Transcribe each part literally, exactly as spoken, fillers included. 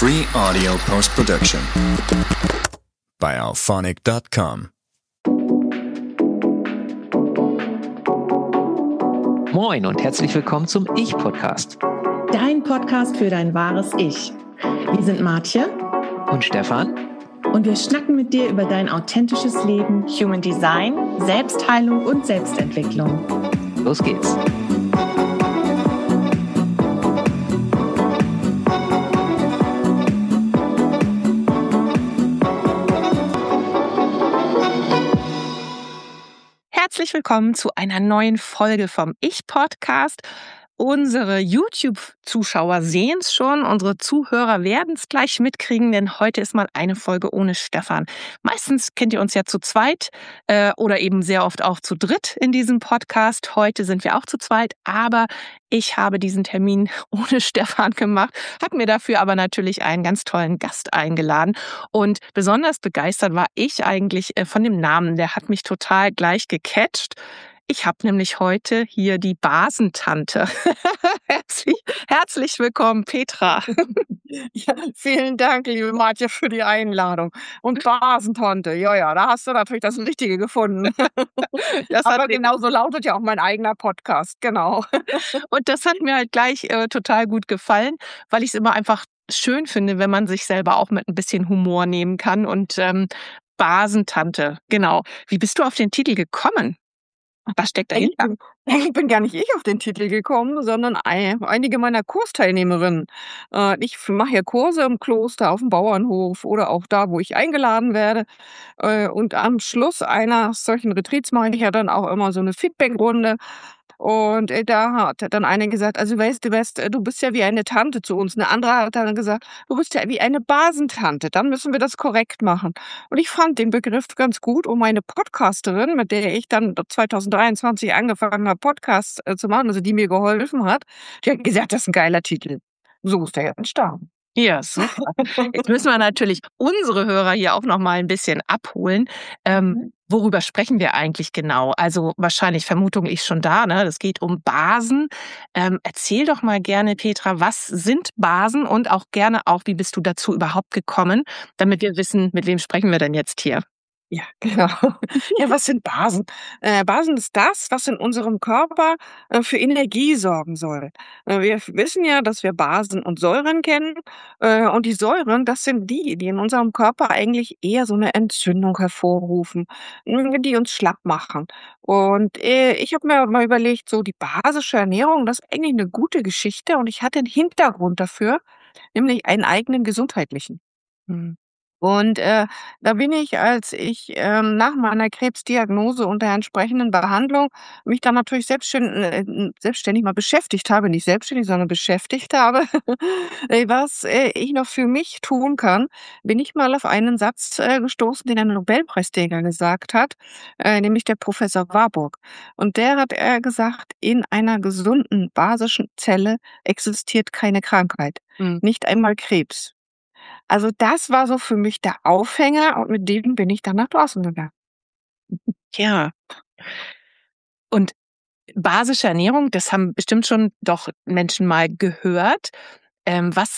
Free audio post-production by alphonic dot com. Moin und herzlich willkommen zum Ich-Podcast. Dein Podcast für dein wahres Ich. Wir sind Martje Und Stefan. Und wir schnacken mit dir über dein authentisches Leben, Human Design, Selbstheilung und Selbstentwicklung. Los geht's. Herzlich willkommen zu einer neuen Folge vom Ich-Podcast. Unsere YouTube-Zuschauer sehen es schon, unsere Zuhörer werden es gleich mitkriegen, denn heute ist mal eine Folge ohne Stefan. Meistens kennt ihr uns ja zu zweit äh, oder eben sehr oft auch zu dritt in diesem Podcast. Heute sind wir auch zu zweit, aber ich habe diesen Termin ohne Stefan gemacht, habe mir dafür aber natürlich einen ganz tollen Gast eingeladen. Und besonders begeistert war ich eigentlich äh, von dem Namen, der hat mich total gleich gecatcht. Ich habe nämlich heute hier die Basentante. herzlich, herzlich willkommen, Petra. Ja, vielen Dank, liebe Martje, für die Einladung. Und Basentante, ja, ja, da hast du natürlich das Richtige gefunden. Das Aber genauso lautet ja auch mein eigener Podcast, genau. Und das hat mir halt gleich äh, total gut gefallen, weil ich es immer einfach schön finde, wenn man sich selber auch mit ein bisschen Humor nehmen kann. Und ähm, Basentante, genau. Wie bist du auf den Titel gekommen? Was steckt dahinter? Ich bin, ich bin gar nicht ich auf den Titel gekommen, sondern ein, einige meiner Kursteilnehmerinnen. Äh, ich mache ja Kurse im Kloster, auf dem Bauernhof oder auch da, wo ich eingeladen werde. Äh, und am Schluss einer solchen Retreats mache ich ja dann auch immer so eine Feedback-Runde. Und äh, da hat dann eine gesagt, also weißt du, weißt, äh, du bist ja wie eine Tante zu uns. Eine andere hat dann gesagt, du bist ja wie eine Basentante. Dann müssen wir das korrekt machen. Und ich fand den Begriff ganz gut, um meine Podcasterin, mit der ich dann zwanzig dreiundzwanzig angefangen habe, Podcasts äh, zu machen, also die mir geholfen hat, die hat gesagt, das ist ein geiler Titel. So ist der jetzt entstanden. Ja, super. Jetzt müssen wir natürlich unsere Hörer hier auch noch mal ein bisschen abholen. Ähm, worüber sprechen wir eigentlich genau? Also wahrscheinlich Vermutung ist schon da, ne? Das geht um Basen. Ähm, erzähl doch mal gerne, Petra, was sind Basen und auch gerne auch, wie bist du dazu überhaupt gekommen, damit wir wissen, mit wem sprechen wir denn jetzt hier? Ja, genau. Ja, was sind Basen? Äh, Basen ist das, was in unserem Körper äh, für Energie sorgen soll. Äh, wir wissen ja, dass wir Basen und Säuren kennen. Äh, und die Säuren, das sind die, die in unserem Körper eigentlich eher so eine Entzündung hervorrufen, mh, die uns schlapp machen. Und äh, ich habe mir mal überlegt, so die basische Ernährung, das ist eigentlich eine gute Geschichte. Und ich hatte einen Hintergrund dafür, nämlich einen eigenen gesundheitlichen. Hm. Und, äh, da bin ich, als ich, ähm, nach meiner Krebsdiagnose und der entsprechenden Behandlung mich dann natürlich selbststän äh, selbstständig mal beschäftigt habe, nicht selbstständig, sondern beschäftigt habe, äh, was, äh, ich noch für mich tun kann, bin ich mal auf einen Satz, äh, gestoßen, den ein Nobelpreisträger gesagt hat, äh, nämlich der Professor Warburg. Und der hat, äh, gesagt: „In einer gesunden basischen Zelle existiert keine Krankheit, Hm. nicht einmal Krebs.“ Also, das war so für mich der Aufhänger und mit dem bin ich dann nach draußen gegangen. Ja. Und basische Ernährung, das haben bestimmt schon doch Menschen mal gehört. Ähm, was,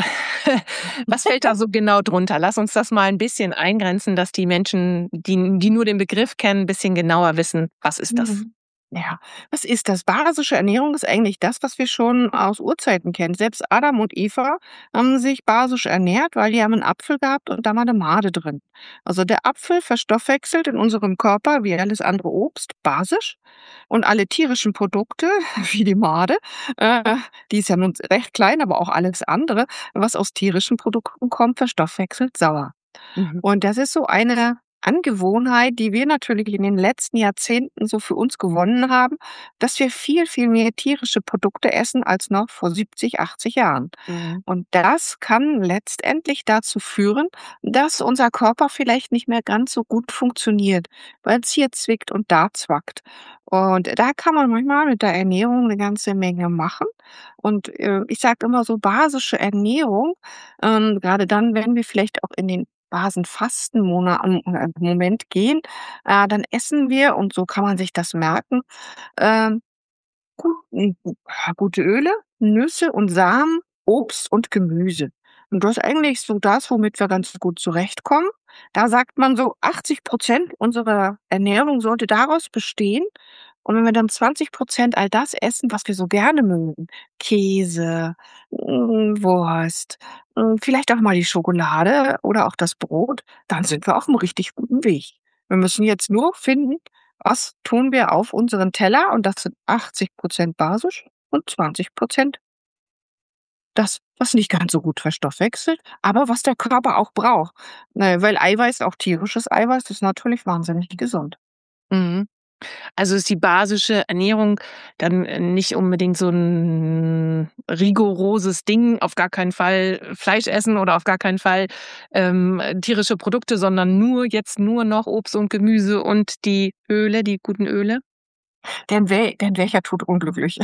was fällt da so genau drunter? Lass uns das mal ein bisschen eingrenzen, dass die Menschen, die, die nur den Begriff kennen, ein bisschen genauer wissen, was ist das? Mhm. Ja, was ist das? Basische Ernährung ist eigentlich das, was wir schon aus Urzeiten kennen. Selbst Adam und Eva haben sich basisch ernährt, weil die haben einen Apfel gehabt und da war eine Made drin. Also der Apfel verstoffwechselt in unserem Körper wie alles andere Obst basisch und alle tierischen Produkte wie die Made, äh, die ist ja nun recht klein, aber auch alles andere, was aus tierischen Produkten kommt, verstoffwechselt sauer. Mhm. Und das ist so eine Angewohnheit, die wir natürlich in den letzten Jahrzehnten so für uns gewonnen haben, dass wir viel, viel mehr tierische Produkte essen als noch vor siebzig, achtzig Jahren. Mhm. Und das kann letztendlich dazu führen, dass unser Körper vielleicht nicht mehr ganz so gut funktioniert, weil es hier zwickt und da zwackt. Und da kann man manchmal mit der Ernährung eine ganze Menge machen. Und äh, ich sage immer so, basische Ernährung, ähm, gerade dann, wenn wir vielleicht auch in den Basenfastenmonat äh, Moment gehen, äh, dann essen wir, und so kann man sich das merken, ähm, gut, gu- ja, gute Öle, Nüsse und Samen, Obst und Gemüse. Und das ist eigentlich so das, womit wir ganz gut zurechtkommen. Da sagt man so, achtzig Prozent unserer Ernährung sollte daraus bestehen. Und wenn wir dann zwanzig Prozent all das essen, was wir so gerne mögen, Käse, mm, Wurst, mm, vielleicht auch mal die Schokolade oder auch das Brot, dann sind wir auf einem richtig guten Weg. Wir müssen jetzt nur finden, was tun wir auf unseren Teller, und das sind achtzig Prozent basisch und zwanzig Prozent das, was nicht ganz so gut verstoffwechselt, aber was der Körper auch braucht. Ne, weil Eiweiß, auch tierisches Eiweiß, ist natürlich wahnsinnig gesund. Mhm. Also ist die basische Ernährung dann äh, nicht unbedingt so ein rigoroses Ding, auf gar keinen Fall Fleisch essen oder auf gar keinen Fall ähm, tierische Produkte, sondern nur jetzt nur noch Obst und Gemüse und die Öle, die guten Öle? Denn wel denn welcher tut unglücklich?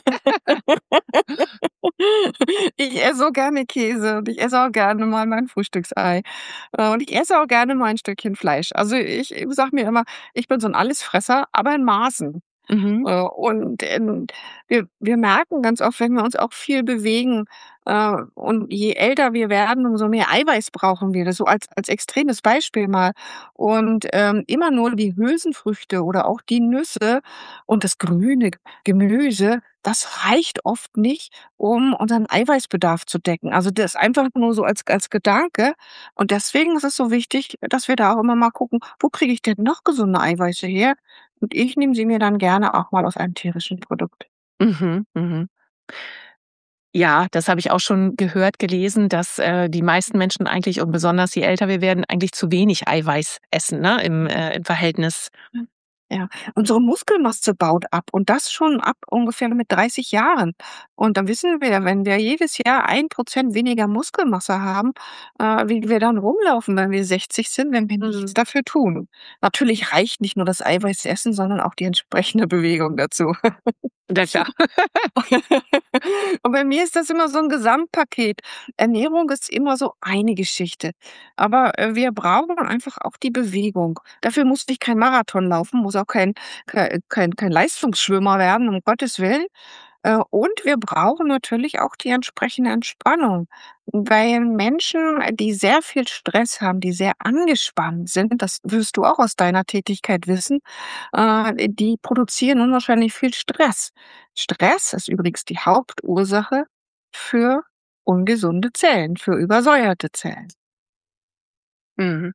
Ich esse so gerne Käse und ich esse auch gerne mal mein Frühstücksei. Äh, und ich esse auch gerne mal ein Stückchen Fleisch. Also, ich sage mir immer, ich bin so 'n Allesfresser, aber in Maßen. Mhm. Äh, und, ähm, wir wir merken ganz oft, wenn wir uns auch viel bewegen, äh, und je älter wir werden, umso mehr Eiweiß brauchen wir. Das so als als extremes Beispiel mal. Und, ähm, immer nur die Hülsenfrüchte oder auch die Nüsse und das grüne Gemüse, das reicht oft nicht, um unseren Eiweißbedarf zu decken. Also, das einfach nur so als als Gedanke. Und deswegen ist es so wichtig, dass wir da auch immer mal gucken: „Wo kriege ich denn noch gesunde Eiweiße her?“ Und ich nehme sie mir dann gerne auch mal aus einem tierischen Produkt. Mhm, mhm. Ja, das habe ich auch schon gehört, gelesen, dass, äh, die meisten Menschen eigentlich und besonders je älter wir werden, eigentlich zu wenig Eiweiß essen, ne, im äh, im Verhältnis. Ja, unsere Muskelmasse baut ab, und das schon ab ungefähr mit dreißig Jahren. Und dann wissen wir, wenn wir jedes Jahr ein Prozent weniger Muskelmasse haben, äh, wie wir dann rumlaufen, wenn wir sechzig sind, wenn wir nichts Mhm. dafür tun. Natürlich reicht nicht nur das Eiweißessen, sondern auch die entsprechende Bewegung dazu. Na klar. Und bei mir ist das immer so 'n Gesamtpaket. Ernährung ist immer so eine Geschichte, aber, äh, wir brauchen einfach auch die Bewegung. Dafür muss ich kein Marathon laufen, muss auch kein kei kein kein Leistungsschwimmer werden, um Gottes Willen. Äh, und wir brauchen natürlich auch die entsprechende Entspannung. Weil Menschen, die sehr viel Stress haben, die sehr angespannt sind, das wirst du auch aus deiner Tätigkeit wissen, äh, die produzieren unwahrscheinlich viel Stress. Stress ist übrigens die Hauptursache für ungesunde Zellen, für übersäuerte Zellen. Mhm.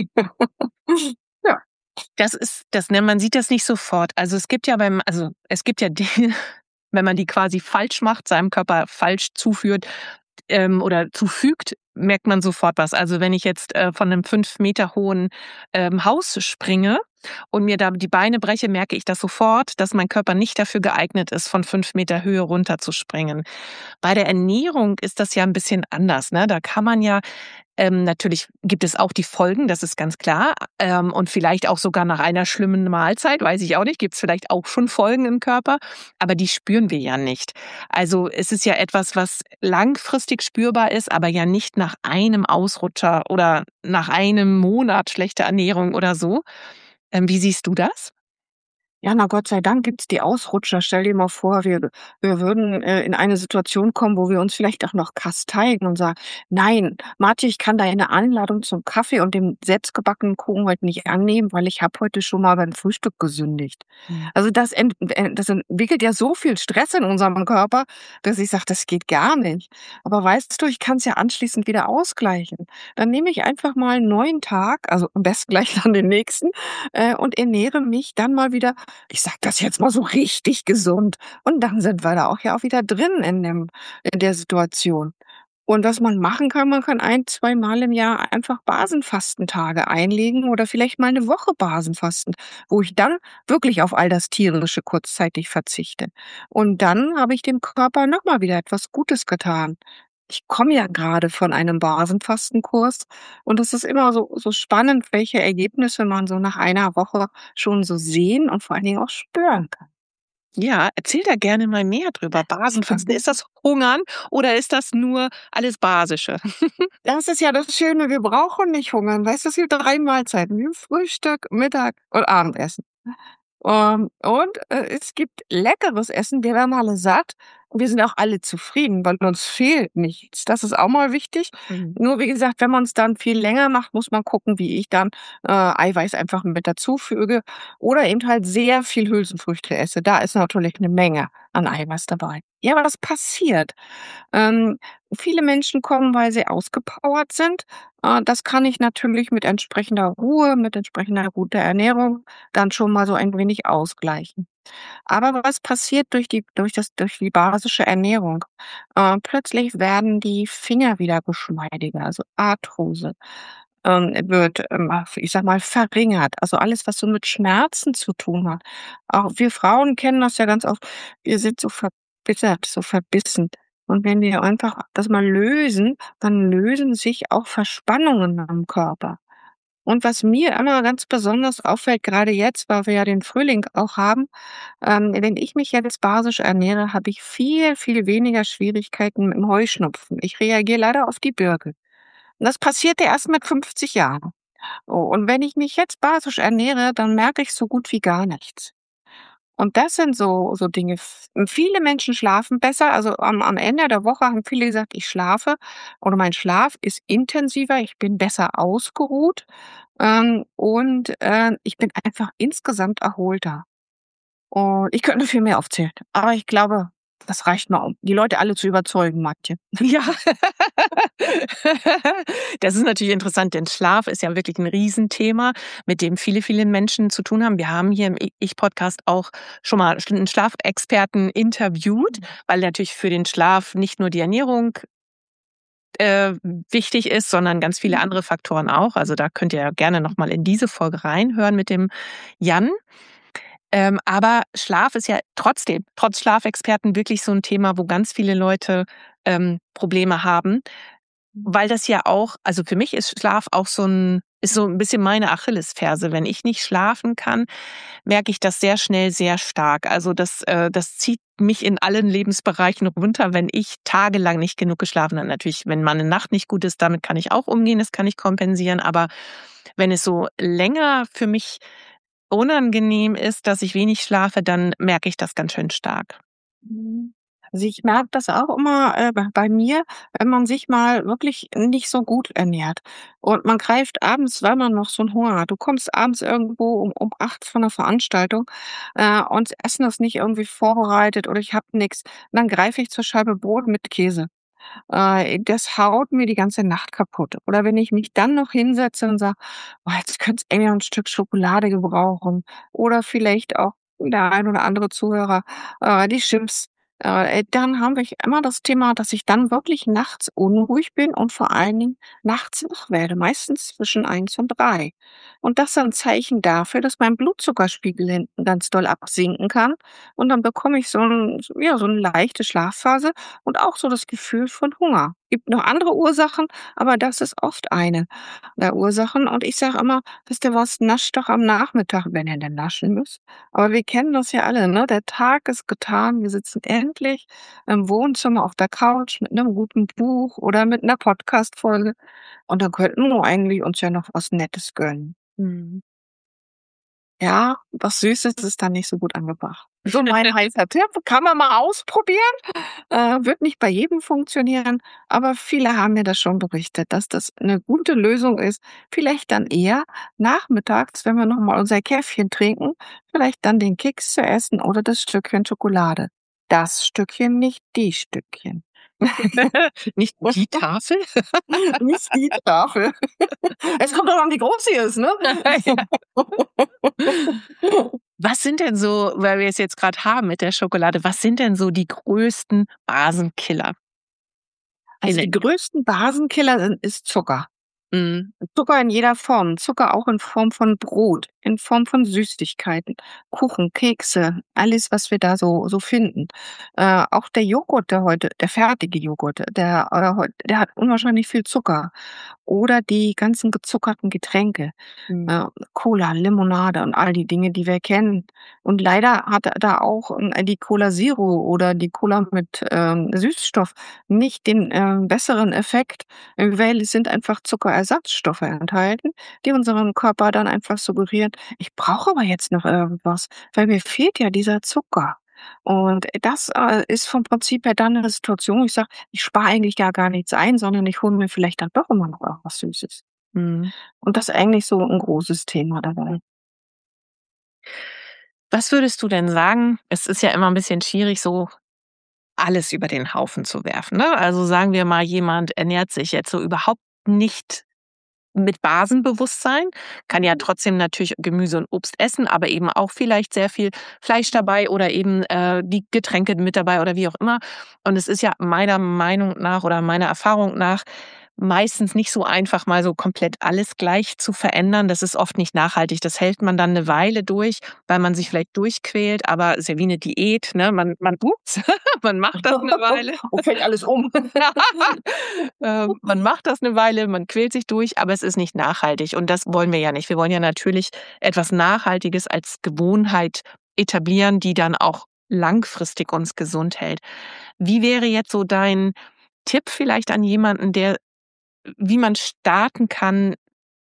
Ja. Das ist das ne, man sieht das nicht sofort. Also, es gibt ja beim also, es gibt ja Dinge, wenn man die quasi falsch macht, seinem Körper falsch zuführt, ähm, oder zufügt, merkt man sofort was. Also, wenn ich jetzt, äh, von 'nem fünf Meter hohen, ähm, Haus springe und mir da die Beine breche, merke ich das sofort, dass mein Körper nicht dafür geeignet ist, von fünf Meter Höhe runterzuspringen. Bei der Ernährung ist das ja 'n bisschen anders, ne? Da kann man ja ähm, natürlich gibt es auch die Folgen, das ist ganz klar. Ähm, und vielleicht auch sogar nach einer schlimmen Mahlzeit, weiß ich auch nicht, gibt's vielleicht auch schon Folgen im Körper, aber die spüren wir ja nicht. Also, es ist ja etwas, was langfristig spürbar ist, aber ja nicht nach einem Ausrutscher oder nach einem Monat schlechter Ernährung oder so. Ähm, wie siehst du das? Ja, na Gott sei Dank gibt's die Ausrutscher. Stell dir mal vor, wir wir würden, äh, in eine Situation kommen, wo wir uns vielleicht auch noch kasteien und sagen: „Nein, Martin, ich kann deine Einladung zum Kaffee und dem selbstgebackenen Kuchen heute nicht annehmen, weil ich habe heute schon mal beim Frühstück gesündigt.“ Mhm. Also, das ent äh, das entwickelt ja so viel Stress in unserem Körper, dass ich sage: „Das geht gar nicht.“ Aber weißt du, ich kann's ja anschließend wieder ausgleichen. Dann nehme ich einfach mal 'n neuen Tag, also am besten gleich dann den nächsten, äh, und ernähre mich dann mal wieder, ich sage das jetzt mal so richtig gesund. Und dann sind wir da auch ja auch wieder drin in dem in der Situation. Und was man machen kann, man kann ein zweimal im Jahr einfach Basenfastentage einlegen oder vielleicht mal 'ne Woche Basenfasten, wo ich dann wirklich auf all das Tierische kurzzeitig verzichte. Und dann habe ich dem Körper noch mal wieder etwas Gutes getan. Ich komme ja grade von einem Basenfastenkurs und es ist immer so so spannend, welche Ergebnisse man so nach einer Woche schon so sehen und vor allen Dingen auch spüren kann. Ja, erzähl da gerne mal mehr drüber. Basenfasten, ist das Hungern oder ist das nur alles Basische? Das ist ja das Schöne, wir brauchen nicht hungern. Weißt du, es gibt drei Mahlzeiten, wie Frühstück, Mittag und Abendessen. Ähm, und, äh, es gibt leckeres Essen, wir werden alle satt wir sind auch alle zufrieden, weil uns fehlt nichts. Das ist auch mal wichtig. Mhm. Nur wie gesagt, wenn man es dann viel länger macht, muss man gucken, wie ich dann äh, Eiweiß einfach mit dazufüge oder eben halt sehr viel Hülsenfrüchte esse. Da ist natürlich eine Menge an Eiweiß dabei. Ja, aber das passiert. Ähm, viele Menschen kommen, weil sie ausgepowert sind. Äh, das kann ich natürlich mit entsprechender Ruhe, mit entsprechender guter Ernährung dann schon mal so ein wenig ausgleichen. Aber was passiert durch die durch das durch die basische Ernährung? Äh, plötzlich werden die Finger wieder geschmeidiger, also Arthrose, ähm, wird, ähm, ich sage mal, verringert. Also alles, was so mit Schmerzen zu tun hat. Auch wir Frauen kennen das ja ganz oft. Wir sind so verbittert, so verbissen. Und wenn wir einfach das mal lösen, dann lösen sich auch Verspannungen am Körper. Und was mir immer ganz besonders auffällt, gerade jetzt, weil wir ja den Frühling auch haben, ähm, wenn ich mich jetzt basisch ernähre, habe ich viel, viel weniger Schwierigkeiten mit dem Heuschnupfen. Ich reagiere leider auf die Birke. Und das passierte erst mit fünfzig Jahren. Oh, und wenn ich mich jetzt basisch ernähre, dann merke ich so gut wie gar nichts. Und das sind so so Dinge. F viele Menschen schlafen besser. Also, am am Ende der Woche haben viele gesagt: „Ich schlafe oder mein Schlaf ist intensiver, ich bin besser ausgeruht, ähm, und, äh, ich bin einfach insgesamt erholter.“ Und ich könnte noch viel mehr aufzählen, aber ich glaube, das reicht mal, um die Leute alle zu überzeugen, Matje. Ja. Das ist natürlich interessant, denn Schlaf ist ja wirklich ein Riesenthema, mit dem viele, viele Menschen zu tun haben. Wir haben hier im Ich-Podcast auch schon mal einen Schlafexperten interviewt, weil natürlich für den Schlaf nicht nur die Ernährung äh, wichtig ist, sondern ganz viele andere Faktoren auch. Also da könnt ihr ja gerne noch mal in diese Folge reinhören mit dem Jan. Ähm, aber Schlaf ist ja trotzdem, trotz Schlafexperten, wirklich so ein Thema, wo ganz viele Leute ähm, Probleme haben, weil das ja auch, also für mich ist Schlaf auch so ein, ist so ein bisschen meine Achillesferse. Wenn ich nicht schlafen kann, merke ich das sehr schnell sehr stark. Also das, äh, das zieht mich in allen Lebensbereichen runter, wenn ich tagelang nicht genug geschlafen habe. Natürlich, wenn meine Nacht nicht gut ist, damit kann ich auch umgehen, das kann ich kompensieren. Aber wenn es so länger für mich unangenehm ist, dass ich wenig schlafe, dann merke ich das ganz schön stark. Mhm. Also, ich merke das auch immer, äh, bei bei mir, wenn man sich mal wirklich nicht so gut ernährt und man greift abends, weil man noch so 'n Hunger hat. Du kommst abends irgendwo um um acht von 'ner Veranstaltung, äh, und das Essen ist nicht irgendwie vorbereitet oder ich habe nix. Dann greife ich zur Scheibe Brot mit Käse. Äh, das haut mir die ganze Nacht kaputt. Oder wenn ich mich dann noch hinsetze und sage: „Oh, jetzt könnt's irgendwie noch 'n Stück Schokolade gebrauchen“ oder vielleicht auch der ein oder andere Zuhörer, äh, die Chips. Äh, dann habe ich immer das Thema, dass ich dann wirklich nachts unruhig bin und vor allen Dingen nachts wach werde, meistens zwischen eins und drei. Und das ist ein Zeichen dafür, dass mein Blutzuckerspiegel hinten ganz doll absinken kann. Und dann bekomme ich so 'n ja, so 'ne leichte Schlafphase und auch so das Gefühl von Hunger. Gibt noch andere Ursachen, aber das ist oft eine der Ursachen. Und ich sage immer: „Wisst ihr was, nascht doch am Nachmittag, wenn ihr denn naschen müsst.“ Aber wir kennen das ja alle, ne? Der Tag ist getan. Wir sitzen endlich im Wohnzimmer auf der Couch mit 'nem guten Buch oder mit 'ner Podcast-Folge und dann könnten wir eigentlich uns ja noch was Nettes gönnen. Mhm. Ja, was Süßes ist dann nicht so gut angebracht. So mein heißer Tipp, kann man mal ausprobieren. Äh, wird nicht bei jedem funktionieren, aber viele haben mir das schon berichtet, dass das 'ne gute Lösung ist. Vielleicht dann eher nachmittags, wenn wir noch mal unser Käffchen trinken, vielleicht dann den Keks zu essen oder das Stückchen Schokolade. Das Stückchen, nicht die Stückchen. Nicht die Tafel? Nicht die Tafel. Es kommt doch an, wie groß sie ist, ne? Ja. Was sind denn so, weil wir es jetzt gerade haben mit der Schokolade, was sind denn so die größten Basenkiller? Also, die größten Basenkiller sind ist Zucker. Mhm. Zucker in jeder Form. Zucker auch in Form von Brot, in Form von Süßigkeiten, Kuchen, Kekse, alles, was wir da so so finden. Äh, auch der Joghurt, der heute der fertige Joghurt, der äh, heut der hat unwahrscheinlich viel Zucker. Oder die ganzen gezuckerten Getränke, Mhm. äh, Cola, Limonade und all die Dinge, die wir kennen. Und leider hat da auch, ähm, die Cola Zero oder die Cola mit, ähm, Süßstoff nicht den, ähm, besseren Effekt, äh, weil es sind einfach Zuckerersatzstoffe enthalten, die unserem Körper dann einfach suggerieren: „Ich brauche aber jetzt noch irgendwas, weil mir fehlt ja dieser Zucker.“ Und das, äh, ist vom Prinzip her dann 'ne Situation, wo ich sage: „Ich spare eigentlich ja gar nichts ein, sondern ich hole mir vielleicht dann doch immer noch was Süßes." Mhm. Und das ist eigentlich so 'n großes Thema dabei. Was würdest du denn sagen? Es ist ja immer 'n bisschen schwierig, so alles über den Haufen zu werfen, ne? Also, sagen wir mal, jemand ernährt sich jetzt so überhaupt nicht mit Basenbewusstsein, kann ja trotzdem natürlich Gemüse und Obst essen, aber eben auch vielleicht sehr viel Fleisch dabei oder eben, äh, die Getränke mit dabei oder wie auch immer. Und es ist ja meiner Meinung nach oder meiner Erfahrung nach meistens nicht so einfach, mal so komplett alles gleich zu verändern. Das ist oft nicht nachhaltig. Das hält man dann 'ne Weile durch, weil man sich vielleicht durchquält, aber ist ja wie 'ne Diät, ne? Man man ups, man macht das 'ne Weile. Und fällt alles um. Ähm, man macht das 'ne Weile, man quält sich durch, aber es ist nicht nachhaltig und das wollen wir ja nicht. Wir wollen ja natürlich etwas Nachhaltiges als Gewohnheit etablieren, die dann auch langfristig uns gesund hält. Wie wäre jetzt so dein Tipp vielleicht an jemanden, der wie man starten kann,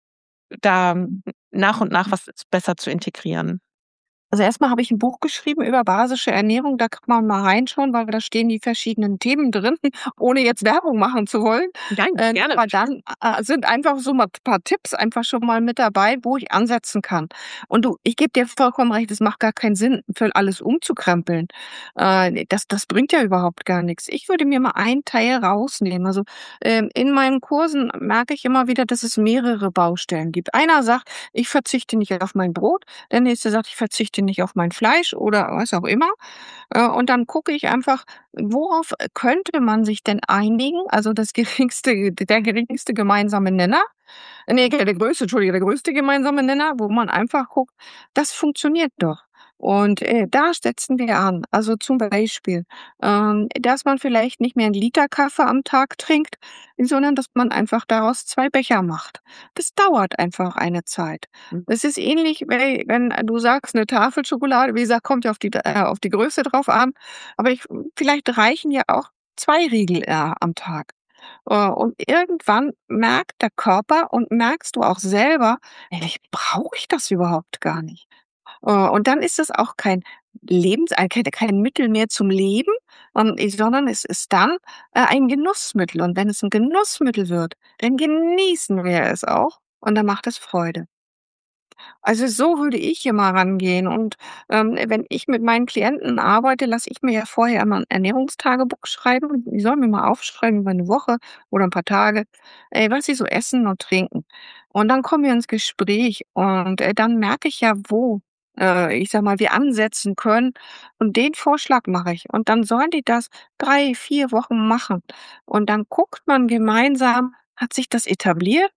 da nach und nach was besser zu integrieren? Also, erst mal habe ich 'n Buch geschrieben über basische Ernährung, da kann man mal reinschauen, weil da stehen die verschiedenen Themen drin, ohne jetzt Werbung machen zu wollen. Nein, Ähm, gerne. aber dann, äh, sind einfach so mal paar Tipps einfach schon mal mit dabei, wo ich ansetzen kann. Und du, ich gebe dir vollkommen recht, es macht gar keinen Sinn, für alles umzukrempeln. Äh, das das bringt ja überhaupt gar nix. Ich würde mir mal einen Teil rausnehmen. Also, ähm, in meinen Kursen merke ich immer wieder, dass es mehrere Baustellen gibt. Einer sagt: „Ich verzichte nicht auf mein Brot." Der nächste sagt: „Ich verzichte nicht auf mein Fleisch" oder was auch immer. Äh, und dann gucke ich einfach, worauf könnte man sich denn einigen? Also, das geringste der geringste gemeinsame Nenner. Ne, der größte, Entschuldige, der größte gemeinsame Nenner, wo man einfach guckt, das funktioniert doch. Und, äh, da setzen wir an. Also, zum Beispiel, ähm, dass man vielleicht nicht mehr 'n Liter Kaffee am Tag trinkt, sondern dass man einfach daraus zwei Becher macht. Das dauert einfach eine Zeit. Mhm. Das ist ähnlich, we wenn du sagst, 'ne Tafel Schokolade, wie gesagt, kommt ja auf die äh, auf die Größe drauf an, aber ich vielleicht reichen ja auch zwei Riegel, äh, am Tag. Äh, und irgendwann merkt der Körper und merkst du auch selber: „Ey, vielleicht brauche ich das überhaupt gar nicht." Äh, und dann ist es auch kein Lebens äh, kein kein Mittel mehr zum Leben, ähm, sondern es ist dann, äh, ein Genussmittel. Und wenn es 'n Genussmittel wird, dann genießen wir es auch und dann macht es Freude. Also, so würde ich immer rangehen und, ähm, wenn ich mit meinen Klienten arbeite, lasse ich mir ja vorher immer 'n Ernährungstagebuch schreiben. Die sollen mir mal aufschreiben über 'ne Woche oder 'n paar Tage, äh, was sie so essen und trinken. Und dann kommen wir ins Gespräch und, äh, dann merke ich ja, wo, äh, ich sage mal, wir ansetzen können und den Vorschlag mache ich. Und dann sollen die das drei, vier Wochen machen. Und dann guckt man gemeinsam, hat sich das etabliert?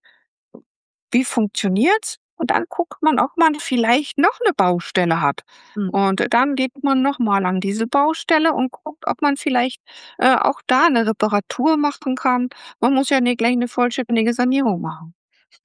Wie funktioniert's? Und dann guckt man, ob man vielleicht noch 'ne Baustelle hat. Mhm. Und dann geht man noch mal an diese Baustelle und guckt, ob man vielleicht, äh, auch da 'ne Reparatur machen kann. Man muss ja nicht gleich 'ne vollständige Sanierung machen.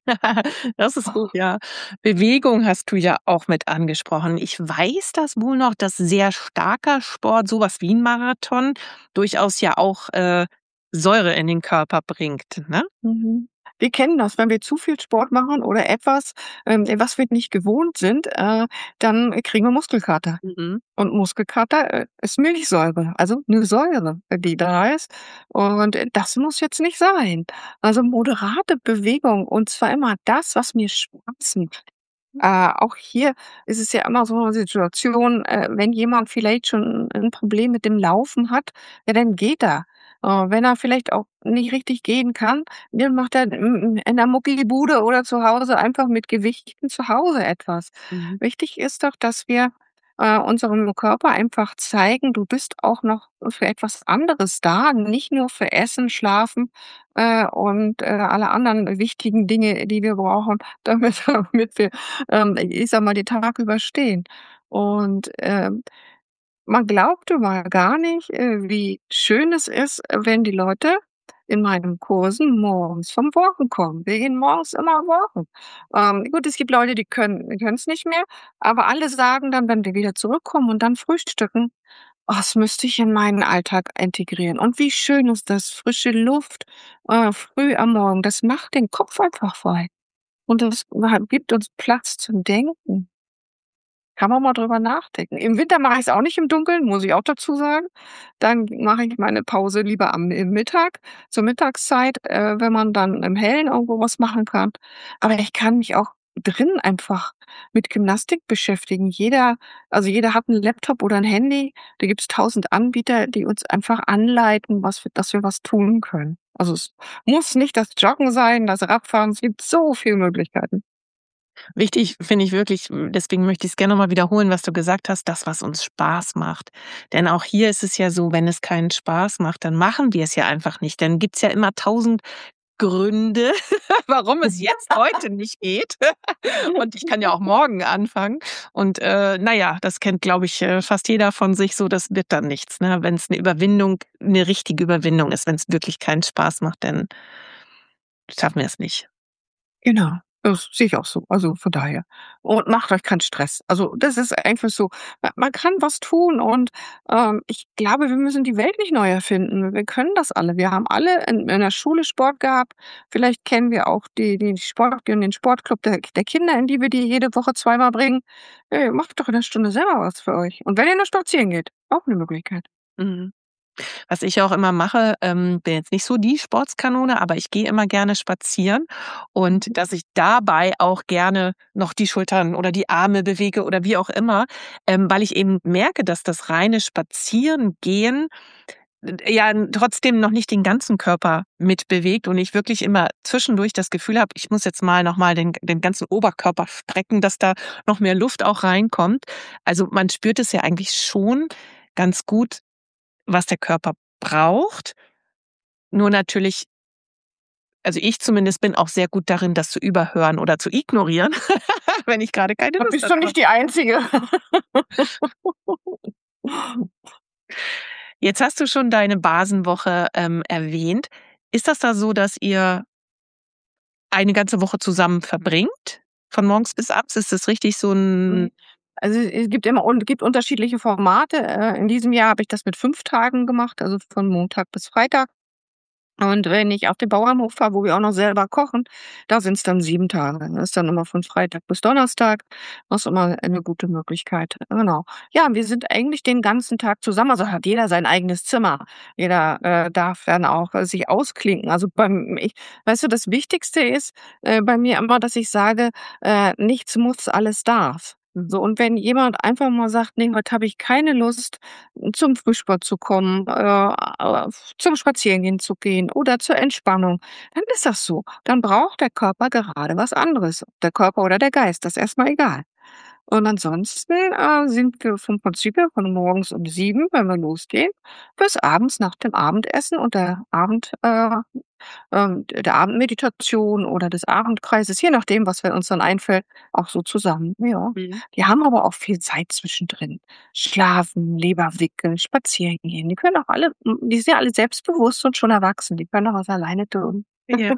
Das ist gut, ja. Bewegung hast du ja auch mit angesprochen. Ich weiß das wohl noch, dass sehr starker Sport, so was wie 'n Marathon, durchaus ja auch, äh, Säure in den Körper bringt, ne? Mhm. Wir kennen das, wenn wir zu viel Sport machen oder etwas, ähm, was wir nicht gewohnt sind, äh, dann kriegen wir Muskelkater. Mhm. Und Muskelkater, äh, ist Milchsäure, also 'ne Säure, die da ist. Und das muss jetzt nicht sein. Also, moderate Bewegung und zwar immer das, was mir Spaß macht. Äh, auch hier ist es ja immer so 'ne Situation, äh, wenn jemand vielleicht schon 'n Problem mit dem Laufen hat, ja, dann geht er. Äh, wenn er vielleicht auch nicht richtig gehen kann, dann macht er in in der Muckibude oder zu Hause einfach mit Gewichten zu Hause etwas. Mhm. Wichtig ist doch, dass wir, äh, unserem Körper einfach zeigen: „Du bist auch noch für etwas anderes da, nicht nur für Essen, Schlafen, äh, und, äh, alle anderen wichtigen Dinge, die wir brauchen, damit damit wir, ähm, ich sage mal, den Tag überstehen." Und, ähm, man glaubt immer gar nicht, äh, wie schön es ist, wenn die Leute in meinen Kursen morgens vom Walken kommen. Wir gehen morgens immer walken. Ähm, gut, es gibt Leute, die können die können's nicht mehr, aber alle sagen dann, wenn wir wieder zurückkommen und dann frühstücken: „Oh, das müsste ich in meinen Alltag integrieren." Und wie schön ist das? Frische Luft, äh, früh am Morgen, das macht den Kopf einfach frei. Und das gibt uns Platz zum Denken. Kann man mal drüber nachdenken. Im Winter mache ich's auch nicht im Dunkeln, muss ich auch dazu sagen. Dann mache ich meine Pause lieber am im Mittag, zur Mittagszeit, äh, wenn man dann im Hellen irgendwo was machen kann. Aber ich kann mich auch drin einfach mit Gymnastik beschäftigen. Jeder also jeder hat 'n Laptop oder 'n Handy. Da gibt's tausend Anbieter, die uns einfach anleiten, was wir dass wir was tun können. Also, es muss nicht das Joggen sein, das Radfahren, es gibt so viel Möglichkeiten. Wichtig finde ich wirklich, deswegen möchte ich's gerne noch mal wiederholen, was du gesagt hast, das, was uns Spaß macht. Denn auch hier ist es ja so, wenn es keinen Spaß macht, dann machen wir es ja einfach nicht. Dann gibt's ja immer tausend Gründe, warum es jetzt heute nicht geht. Und ich kann ja auch morgen anfangen. Und, äh, na ja, das kennt, glaube ich, äh, fast jeder von sich so, das wird dann nichts, ne? Wenn's 'ne Überwindung 'ne richtige Überwindung ist, wenn's wirklich keinen Spaß macht, dann schaffen wir es nicht. Genau, das sehe ich auch so. Also, von daher. Und macht euch keinen Stress. Also, das ist einfach so. Ma man kann was tun und, ähm, ich glaube, wir müssen die Welt nicht neu erfinden. Wir können das alle. Wir haben alle in in der Schule Sport gehabt. Vielleicht kennen wir auch die die Sport den Sportclub der der Kinder, in die wir die jede Woche zweimal bringen. Äh, macht doch in der Stunde selber was für euch. Und wenn ihr nur spazieren geht, auch 'ne Möglichkeit. Mhm. Was ich auch immer mache, ähm, bin jetzt nicht so die Sportskanone, aber ich gehe immer gerne spazieren und dass ich dabei auch gerne noch die Schultern oder die Arme bewege oder wie auch immer, ähm, weil ich eben merke, dass das reine Spazierengehen, äh, ja trotzdem noch nicht den ganzen Körper mitbewegt und ich wirklich immer zwischendurch das Gefühl habe, ich muss jetzt mal noch mal den den ganzen Oberkörper strecken, dass da noch mehr Luft auch reinkommt. Also, man spürt es ja eigentlich schon ganz gut, was der Körper braucht. Nur natürlich also, ich zumindest bin auch sehr gut darin, das zu überhören oder zu ignorieren, wenn ich grade keine Da Lust bist du dazu habe. nicht die Einzige. Jetzt hast du schon deine Basenwoche, ähm, erwähnt. Ist das da so, dass ihr eine ganze Woche zusammen verbringt? Von morgens bis abends? Ist das richtig so 'n Mhm. Also, es gibt immer un gibt unterschiedliche Formate. Äh, in diesem Jahr habe ich das mit fünf Tagen gemacht, also von Montag bis Freitag. Und wenn ich auf den Bauernhof fahre, wo wir auch noch selber kochen, da sind's dann sieben Tage. Das ist dann immer von Freitag bis Donnerstag. Das ist immer eine gute Möglichkeit. Genau. Ja, wir sind eigentlich den ganzen Tag zusammen. Also, hat jeder sein eigenes Zimmer. Jeder, äh, darf dann auch, äh, sich ausklinken. Also, beim ich weißt du, das Wichtigste ist, äh, bei mir immer, dass ich sage, äh: „Nichts muss, alles darf.“ So, und wenn jemand einfach mal sagt: „Ne, heute habe ich keine Lust, zum Frühsport zu kommen, äh, auf zum Spazierengehen zu gehen oder zur Entspannung“, dann ist das so. Dann braucht der Körper gerade was anderes. Der Körper oder der Geist, das ist erst mal egal. Und ansonsten, äh, sind wir vom Prinzip her von morgens um sieben, wenn wir losgehen, bis abends nach dem Abendessen und der Abend äh, ähm, der Abendmeditation oder des Abendkreises, je nachdem, was wir uns dann einfällt, auch so zusammen, ja. Mhm. Die haben aber auch viel Zeit zwischendrin. Schlafen, Leber wickeln, spazieren gehen. Die können auch alle hm, die sind ja alle selbstbewusst und schon erwachsen. Die können auch was alleine tun. Ja.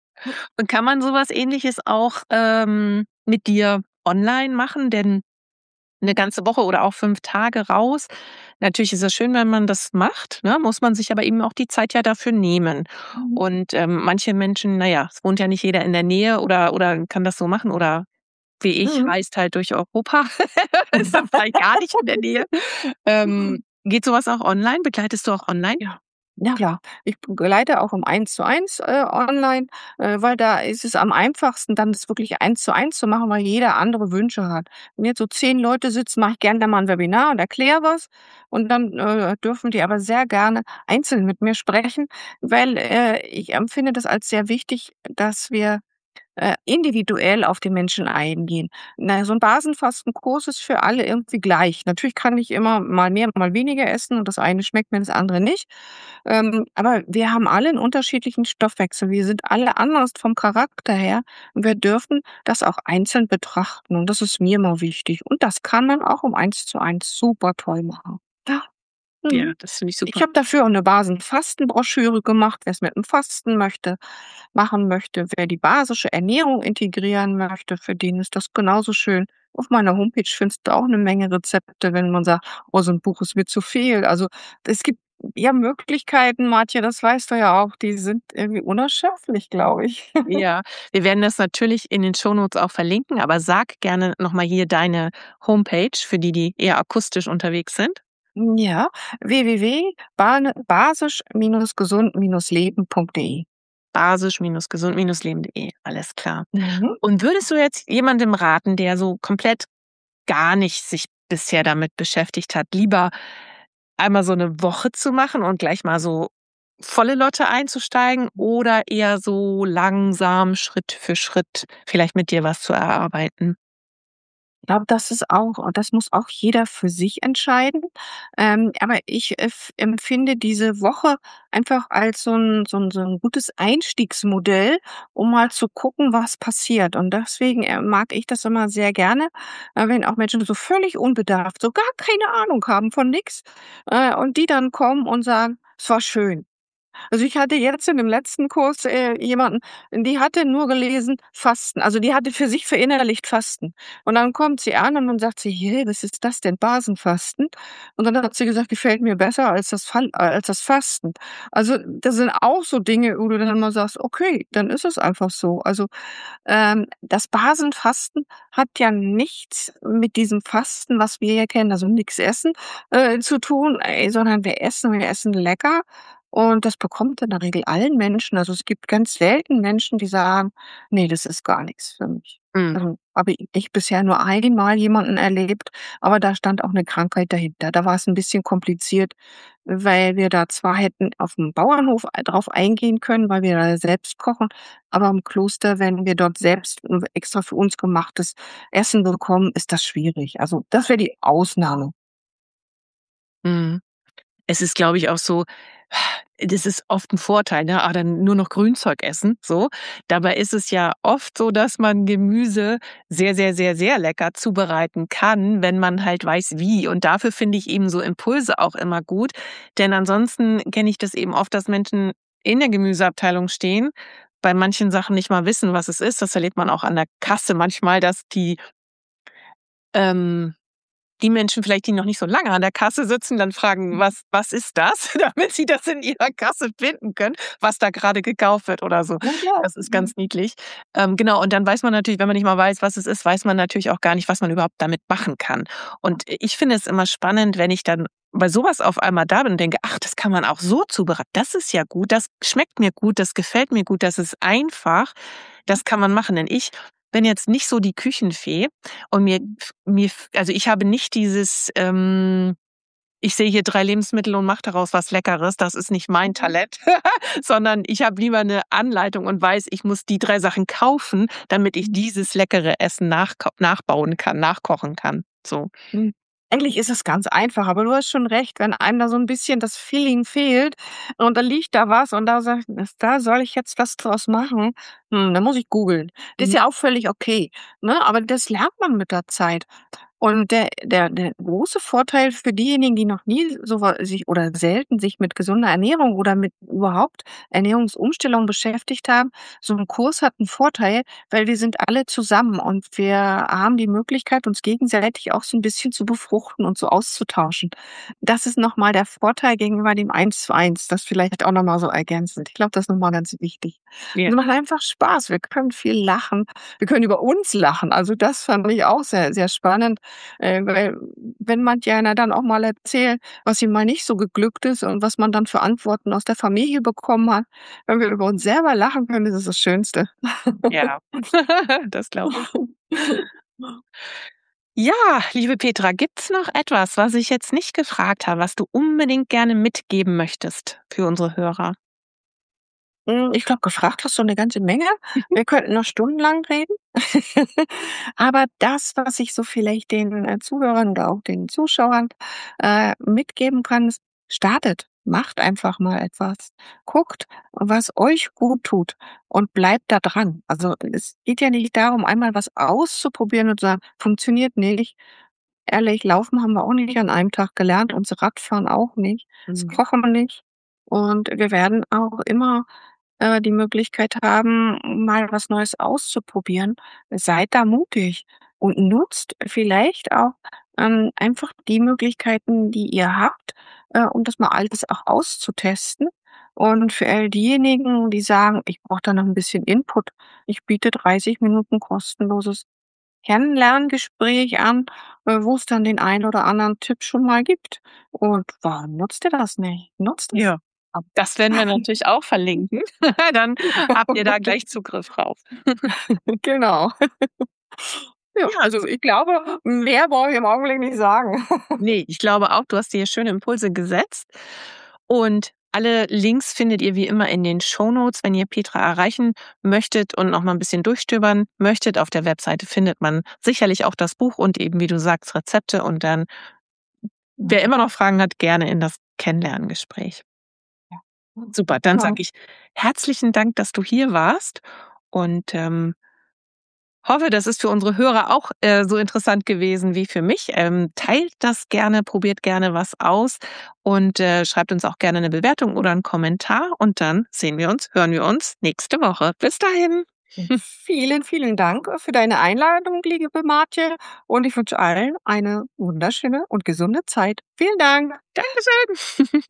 Und kann man so was Ähnliches auch, ähm, mit dir online machen? Denn 'ne ganze Woche oder auch fünf Tage raus natürlich ist es schön, wenn man das macht, ne, muss man sich aber eben auch die Zeit ja dafür nehmen. Mhm. Und, ähm, manche Menschen na ja, es wohnt ja nicht jeder in der Nähe oder oder kann das so machen oder wie ich, Mhm. reist halt durch Europa, ist dann vielleicht gar nicht in der Nähe. Ähm, geht so was auch online? Begleitest du auch online? Ja. Ja klar. Ich begleite auch im Eins-zu-eins, äh, online, äh, weil da ist es am einfachsten, dann das wirklich Eins-zu-eins zu machen, weil jeder andere Wünsche hat. Wenn jetzt so zehn Leute sitzen, mache ich gern da mal 'n Webinar und erkläre was. Und dann, äh, dürfen die aber sehr gerne einzeln mit mir sprechen, weil, äh, ich empfinde das als sehr wichtig, dass wir, äh, individuell auf den Menschen eingehen. Na ja, so 'n Basenfastenkurs ist für alle irgendwie gleich. Natürlich kann ich immer mal mehr, mal weniger essen und das eine schmeckt mir, das andere nicht. Ähm, aber wir haben alle 'n unterschiedlichen Stoffwechsel. Wir sind alle anders vom Charakter her und wir dürfen das auch einzeln betrachten und das ist mir immer wichtig. Und das kann man auch im Eins-zu-eins super toll machen. Ja. Ja, Mhm. das finde ich Ich super. habe dafür auch 'ne Basenfastenbroschüre gemacht, wer's mit dem Fasten möchte machen möchte. Wer die basische Ernährung integrieren möchte, für den ist das genauso schön. Auf meiner Homepage findest du auch 'ne Menge Rezepte, wenn man sagt: „Oh, so 'n Buch ist mir zu viel.“ Also, es gibt ja, Möglichkeiten, Martja, das weißt du ja auch, die sind irgendwie unerschöpflich, glaube ich. Ja, wir werden das natürlich in den Shownotes auch verlinken, aber sag gerne noch mal hier deine Homepage für die, die eher akustisch unterwegs sind. Ja, w w w punkt basisch-gesund-leben punkt de. basisch-gesund-leben.de, alles klar. Mhm. Und würdest du jetzt jemandem raten, der so komplett gar nicht sich bisher damit beschäftigt hat, lieber einmal so eine Woche zu machen und gleich mal so volle Lotte einzusteigen oder eher so langsam Schritt für Schritt vielleicht mit dir was zu erarbeiten? Ich glaube, das ist auch und das muss auch jeder für sich entscheiden. Ähm, aber ich ef empfinde diese Woche einfach als so ein so 'n so 'n gutes Einstiegsmodell, um mal zu gucken, was passiert. Und deswegen, äh, mag ich das immer sehr gerne, äh, wenn auch Menschen so völlig unbedarft, so gar keine Ahnung haben von nix, äh, und die dann kommen und sagen: „Es war schön.“ Also, ich hatte jetzt in dem letzten Kurs, äh, jemanden, die hatte nur gelesen Fasten. Also, die hatte für sich verinnerlicht Fasten. Und dann kommt sie an und dann sagt sie: „Hä, was ist das denn, Basenfasten?“ Und dann hat sie gesagt: „Gefällt mir besser als das Fal äh, als das Fasten.“ Also, das sind auch so Dinge, wo du dann immer sagst: „Okay, dann ist es einfach so.“ Also, ähm, das Basenfasten hat ja nichts mit diesem Fasten, was wir ja kennen, also nix essen, äh, zu tun, äh, sondern wir essen wir essen lecker und das bekommt in der Regel allen Menschen. Also, es gibt ganz selten Menschen, die sagen: „Ne, das ist gar nix für mich.“ Mhm. Also, habe ich bisher nur einmal jemanden erlebt, aber da stand auch 'ne Krankheit dahinter. Da war's 'n bisschen kompliziert, weil wir da zwar hätten auf'm Bauernhof ei drauf eingehen können, weil wir da selbst kochen, aber im Kloster, wenn wir dort selbst w extra für uns gemachtes Essen bekommen, ist das schwierig. Also, das wäre die Ausnahme. Mhm. Es ist, glaube ich, auch so, das ist oft 'n Vorteil, ne? Ah, dann nur noch Grünzeug essen, so. Dabei ist es ja oft so, dass man Gemüse sehr, sehr, sehr, sehr lecker zubereiten kann, wenn man halt weiß, wie. Und dafür finde ich eben so Impulse auch immer gut, denn ansonsten kenne ich das eben oft, dass Menschen in der Gemüseabteilung stehen, bei manchen Sachen nicht mal wissen, was es ist. Das erlebt man auch an der Kasse manchmal, dass die, ähm die Menschen vielleicht, die noch nicht so lange an der Kasse sitzen, dann fragen: „Was was ist das?“ Damit sie das in ihrer Kasse finden können, was da grade gekauft wird oder so. Ja klar. Das ist Mhm. ganz niedlich. Ähm, genau, und dann weiß man natürlich, wenn man nicht mal weiß, was es ist, weiß man natürlich auch gar nicht, was man überhaupt damit machen kann. Und ich finde es immer spannend, wenn ich dann bei so was auf einmal da bin und denke: „Ach, das kann man auch so zubereiten. Das ist ja gut, das schmeckt mir gut, das gefällt mir gut, das ist einfach, das kann man machen.“ Denn ich bin jetzt nicht so die Küchenfee und mir f mir f also, ich habe nicht dieses, ähm ich sehe hier drei Lebensmittel und mache daraus was Leckeres. Das ist nicht mein Mhm. Talent, sondern ich habe lieber 'ne Anleitung und weiß, ich muss die drei Sachen kaufen, damit ich dieses leckere Essen nachko nachbauen kann, nachkochen kann, so. Hm, eigentlich ist es ganz einfach, aber du hast schon recht, wenn einem da so 'n bisschen das Feeling fehlt und dann liegt da was und da sagt das da soll ich jetzt was draus machen? Hm, da muss ich googeln. Das ist Mhm. ja auch völlig okay, ne? Aber das lernt man mit der Zeit. Und der der der große Vorteil für diejenigen, die noch nie so wa sich oder selten sich mit gesunder Ernährung oder mit überhaupt Ernährungsumstellung beschäftigt haben, so 'n Kurs hat 'n Vorteil, weil wir sind alle zusammen und wir haben die Möglichkeit, uns gegenseitig auch so 'n bisschen zu befruchten und so auszutauschen. Das ist noch mal der Vorteil gegenüber dem Eins-zu-eins, das vielleicht auch noch mal so ergänzend. Ich glaube, das ist noch mal ganz wichtig. Ja. Es macht einfach Spaß. Wir können viel lachen. Wir können über uns lachen. Also, das fand ich auch sehr, sehr spannend, äh, weil wenn manch einer dann auch mal erzählt, was ihm mal nicht so geglückt ist und was man dann für Antworten aus der Familie bekommen hat. Wenn wir über uns selber lachen können, ist es das Schönste. Ja, das glaube ich. Ja, liebe Petra, gibt's noch etwas, was ich jetzt nicht gefragt habe, was du unbedingt gerne mitgeben möchtest für unsere Hörer? Hm, ich glaube, gefragt hast du 'ne ganze Menge. Wir könnten noch stundenlang reden. Aber das, was ich so vielleicht den, äh, Zuhörern oder auch den Zuschauern, äh, mitgeben kann, ist: Startet, macht einfach mal etwas. Guckt, was euch gut tut und bleibt da dran. Also, es geht ja nicht darum, einmal was auszuprobieren und zu sagen: „Funktioniert nicht.“ Ehrlich, Laufen haben wir auch nicht an einem Tag gelernt und das Radfahren auch nicht, das Mhm. Kochen nicht. Und wir werden auch immer, äh, die Möglichkeit haben, mal was Neues auszuprobieren. Seid da mutig und nutzt vielleicht auch ähm, einfach die Möglichkeiten, die ihr habt, äh, um das mal alles auch auszutesten. Und für all diejenigen, die sagen: „Ich brauche da noch ein bisschen Input“, ich biete dreißig Minuten kostenloses Kennenlerngespräch an, äh, wo es dann den einen oder anderen Tipp schon mal gibt. Und warum nutzt ihr das nicht? Nutzt es. Ja, das werden wir natürlich auch verlinken. Dann habt ihr da gleich Zugriff drauf. Genau. Ja, Ja, also ich glaube, mehr brauche ich im Augenblick nicht sagen. ne, ich glaube auch, du hast dir schöne Impulse gesetzt. Und alle Links findet ihr wie immer in den Shownotes. Wenn ihr Petra erreichen möchtet und noch mal ein bisschen durchstöbern möchtet, auf der Webseite findet man sicherlich auch das Buch und eben, wie du sagst, Rezepte. Und dann, wer immer noch Fragen hat, gerne in das Kennenlerngespräch. Ja. Super, dann Genau. sage ich herzlichen Dank, dass du hier warst und, ähm, hoffe, das ist für unsere Hörer auch, äh, so interessant gewesen wie für mich. Ähm, teilt das gerne, probiert gerne was aus und, äh, schreibt uns auch gerne eine Bewertung oder einen Kommentar und dann sehen wir uns, hören wir uns nächste Woche. Bis dahin. Vielen, vielen Dank für deine Einladung, liebe Martje. Und ich wünsche allen eine wunderschöne und gesunde Zeit. Vielen Dank. Dankeschön.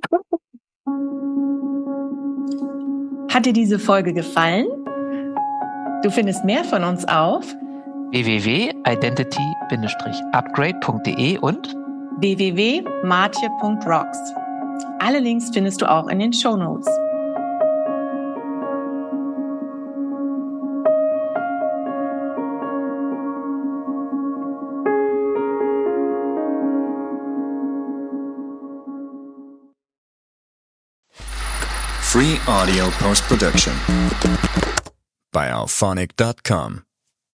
Hat dir diese Folge gefallen? Du findest mehr von uns auf w w w punkt identity Bindestrich upgrade punkt d e und w w w punkt martje punkt rocks. Alle Links findest du auch in den Shownotes. Free audio post production by alphonic dot com.